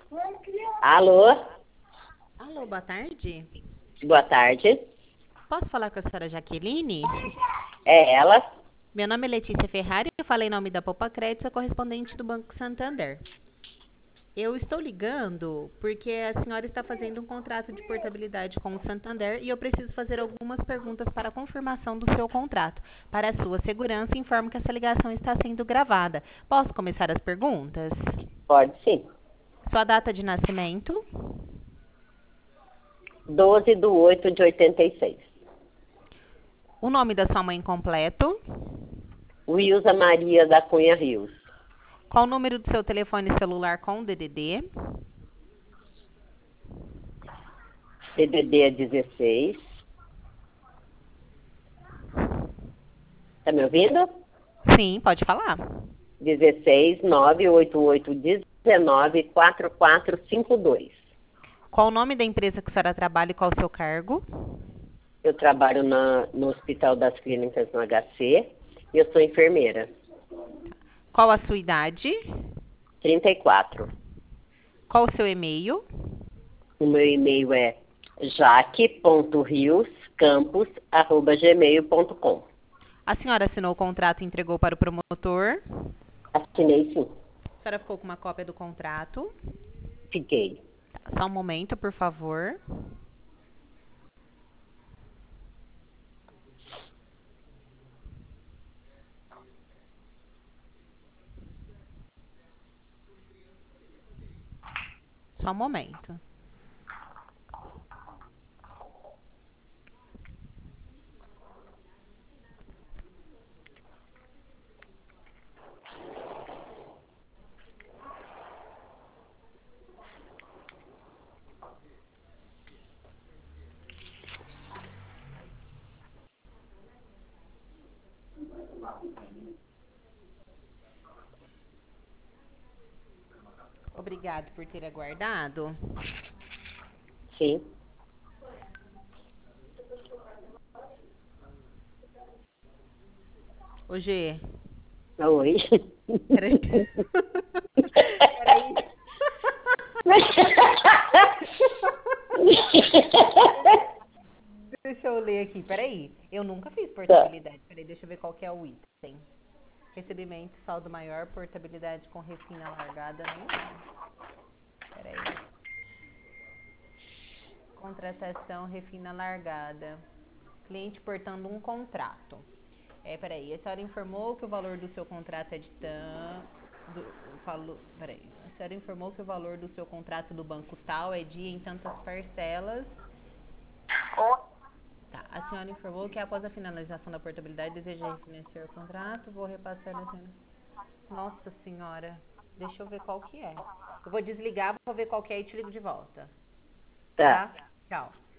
Alô, Alô, boa tarde. boa tarde. Posso falar com a senhora Jaqueline? É ela? Meu nome é Letícia Ferrari, eu falei em nome da Poupa Crédito, sou correspondente do Banco Santander. Eu estou ligando porque a senhora está fazendo um contrato de portabilidade com o Santander e eu preciso fazer algumas perguntas para a confirmação do seu contrato. Para a sua segurança, informo que essa ligação está sendo gravada. Posso começar as perguntas? Pode sim. Sua data de nascimento, 12/8/86. o nome da sua mãe completo, Wilza Maria da Cunha Rios. qual o número do seu telefone celular com DDD? CDD é 16. Tá me ouvindo? Sim, pode falar. 16 988 19 4452. Qual o nome da empresa que a senhora trabalha e qual o seu cargo? Eu trabalho no Hospital das Clínicas no HC e eu sou enfermeira. Qual a sua idade? 34. Qual o seu e-mail? O meu e-mail é jaque.rioscampos@gmail.com. A senhora assinou o contrato e entregou para o promotor? Assinei sim. A senhora ficou com uma cópia do contrato? Fiquei. Tá, só um momento, por favor. Só um momento. Obrigado por ter aguardado. Sim. Ô, G, Oi. peraí. Peraí. Deixa eu ler aqui, peraí. Eu nunca fiz Tá. portabilidade. Peraí, deixa eu ver qual que é o item. Recebimento, saldo maior, portabilidade com refina largada, não. Peraí. Contratação, refina largada. Cliente portando um contrato. Peraí, a senhora informou que o valor do seu contrato é de peraí. A senhora informou que o valor do seu contrato do banco tal é de em tantas parcelas. Tá, a senhora informou que após a finalização da portabilidade deseja refinanciar o contrato. Vou repassar na senhora. Nossa senhora, deixa eu ver qual que é. Eu vou desligar, vou ver qual que é e te ligo de volta. Tá. Tá? Tchau.